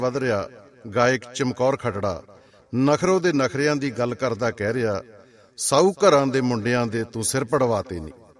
ਵਧ ਰਿਹਾ। ਗਾਇਕ ਚਮਕੌਰ ਖਟੜਾ ਨਖਰੋ ਦੇ ਨਖਰਿਆਂ ਦੀ ਗੱਲ ਕਰਦਾ ਕਹਿ ਰਿਹਾ, ਸਾਊ ਘਰਾਂ ਦੇ ਮੁੰਡਿਆਂ ਦੇ ਤੂੰ ਸਿਰ ਪੜਵਾਤੇ ਨਹੀਂ।